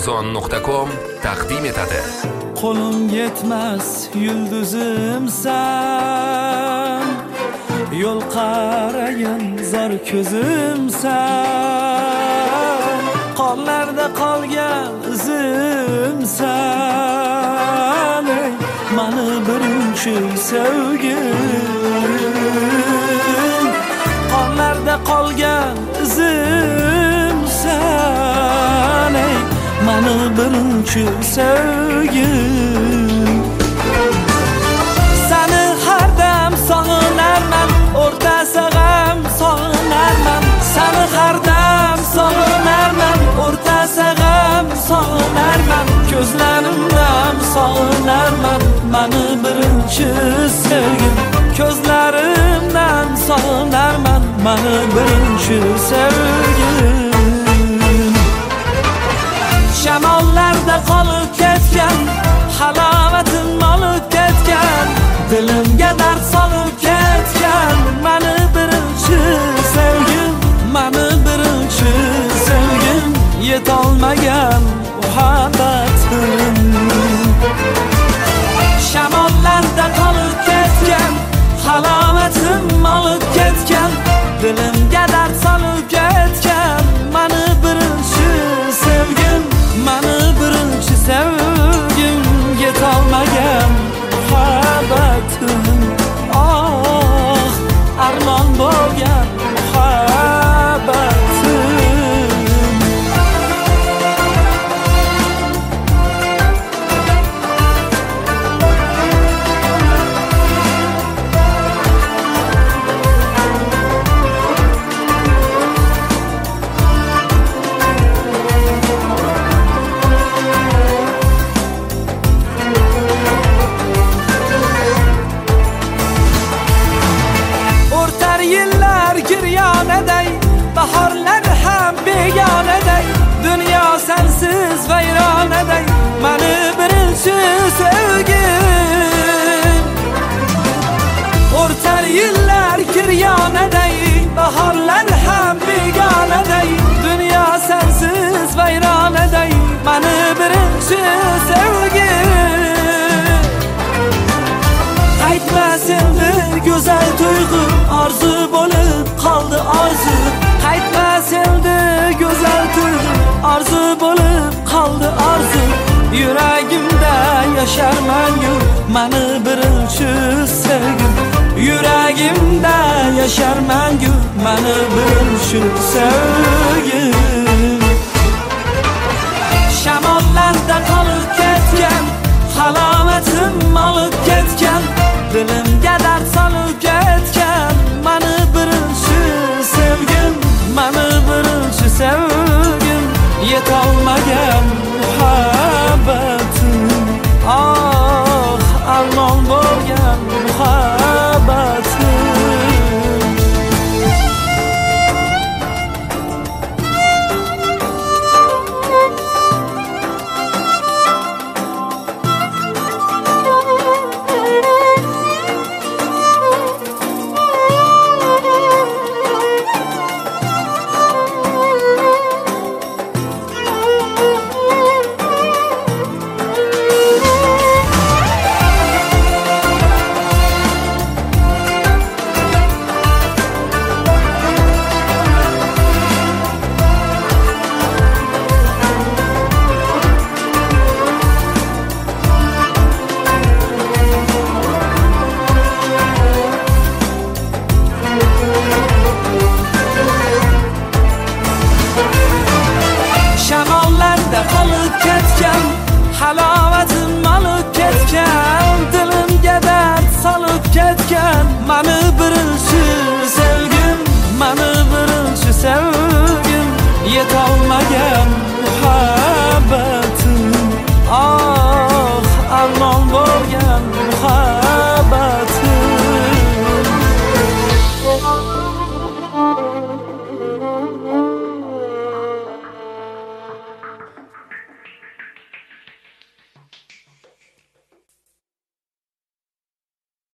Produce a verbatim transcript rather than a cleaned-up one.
ason nuqta com taqdim etadi. Qo'lim yetmas yulduzimsan, yo'l qaragan zor ko'zimsan, qonlarda qolgan izimsan, ey mani birinchi sevgim, qonlarda qolgan izimsan, ey mani birinchi sevgim. Seni har dam sog'inarman, o'rtasi g'am sog'inarman. Seni har dam sog'inarman, o'rtasi g'am sog'inarman. Ko'zlarimdan sog'inarman, mani birinchi sevgim. Ko'zlarimdan sog'inarman, mani birinchi sevgim. Shamollarda qolib ketgan, halovatin olib ketgan, dilimga dard solib ketgan, mani birinchi sevgim, mani birinchi sevgim. Yetolmagan muhabbatim, shamollarda qolib ketgan, halovatin olib ketgan, dilimga dard solib ketgan, mani birinchi sevgim, mani birinchi sevgim. Yetolmagan muhabbatim, oh armon bo'lgan muhabbatim. Bahorlar ham begonaday, dunyo sensiz vayronaday, mani birinchi sevgim. O'rtar yillar kiryonaday, bahorlar ham begonaday, dunyo sensiz vayronaday, mani birinchi sevgim. Qaytmas endi go'zal tuyg'u, orzu bo'lib qoldi orzu. Qaytmas endi go'zal tuyg'u, orzu bo'lib qoldi orzu. Yuragimda yashar mangu, mani birinchi sevgim. Yuragimda yashar mangu, mani birinchi sevgim. Shamollarda qolib